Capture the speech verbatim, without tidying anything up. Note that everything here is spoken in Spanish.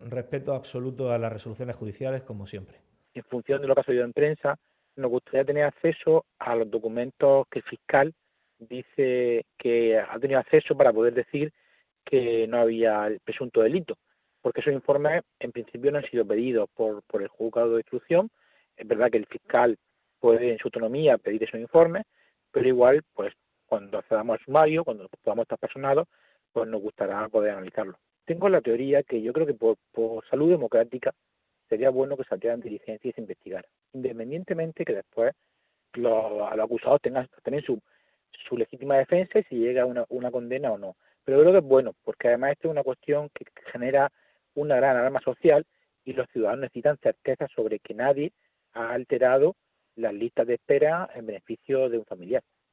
respeto absoluto a las resoluciones judiciales, como siempre. En función de lo que ha salido en prensa, nos gustaría tener acceso a los documentos que el fiscal dice que ha tenido acceso para poder decir que no había el presunto delito, porque esos informes en principio no han sido pedidos por, por el juzgado de instrucción. Es verdad que el fiscal puede en su autonomía pedir esos informes, pero igual, pues cuando accedamos al sumario, cuando podamos estar personados, pues nos gustará poder analizarlo. Tengo la teoría que yo creo que por, por salud democrática sería bueno que salieran diligencias y se investigara, independientemente que después los, los acusados tengan, tengan su, su legítima defensa y si llega a una, una condena o no. Pero creo que es bueno, porque además esto es una cuestión que genera una gran alarma social y los ciudadanos necesitan certeza sobre que nadie ha alterado las listas de espera en beneficio de un familiar.